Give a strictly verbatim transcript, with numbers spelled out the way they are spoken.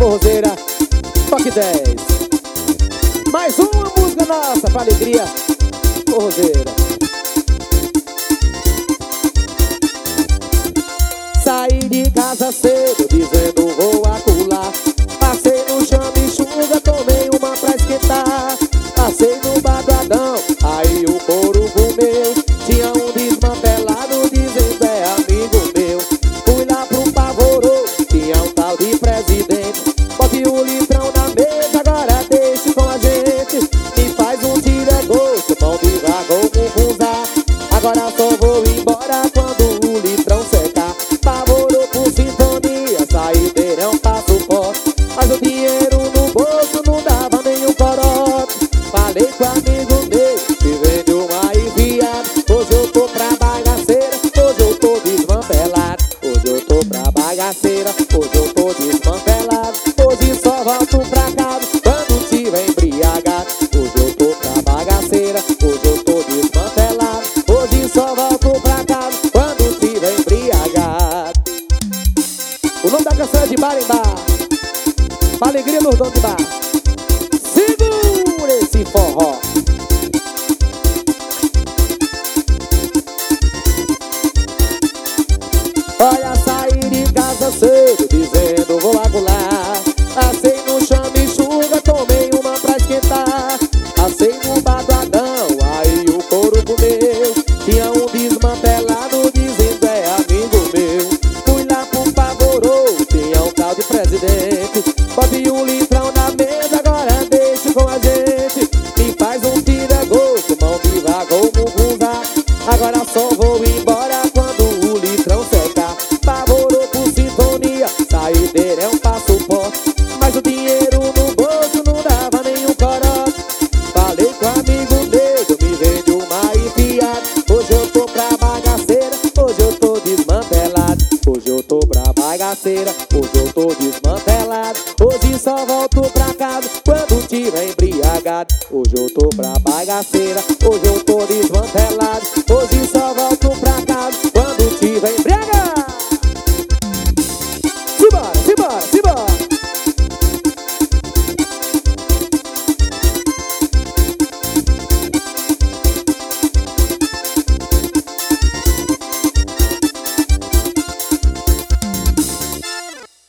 forrozeira, toque dez. Mais uma música nossa pra alegria, forrozeira. Saí de casa cedo dizendo vou acular. Passei no chame chuva, tomei uma pra esquentar. Passei no bar do Adão, aí o couro comeu. Tinha um desmantelado dizendo é amigo meu. Fui lá pro Pavorô, tinha um tal de presidente. Bote o litrão na mesa, agora deixe com a gente. Me faz um tira-gosto, mão de vaga ou confusar. Agora só vou embora quando o litrão secar. Pavorô por sintonia, saideira é um passo forte. Mas o dinheiro no bolso não dava nenhum corote. Falei com amigo meu, me vende uma enviada. Hoje eu tô pra bagaceira, hoje eu tô desmantelado. Hoje eu tô pra bagaceira, hoje eu tô desmantelado. Hoje só volto pra casa quando tiver embriagado. Hoje eu tô pra bagaceira, hoje eu tô desmantelado. Hoje só volto pra casa quando tiver embriagado. O nome da canção é De Bar em Bar, pra alegria dos donos de bar. Segura esse forró. Olha, saí de casa cedo dizendo vou agular. Passei no chame chuva, tomei uma pra esquentar. Passei no bar do Adão, aí o couro comeu. Tinha um desmantelado dizendo é amigo meu. Fui lá pro Pavorô, tinha um tal de presidente. Bote um litrão na mesa, agora deixe com a gente. Me faz um tira-gosto, mão de vaga ou mugunzá. Agora só vou embora quando o litrão secar. Pavorô por sintonia, saideira é um passo forte. Mas o dinheiro no bolso não dava nenhum corote. Falei com amigo meu, me vende uma enfiada. Hoje eu tô pra bagaceira, hoje eu tô desmantelado. Hoje eu tô pra bagaceira, hoje eu tô desmantelado. Hoje só volto pra casa quando tiver embriagado. Hoje eu tô pra bagaceira, hoje eu tô desmantelado.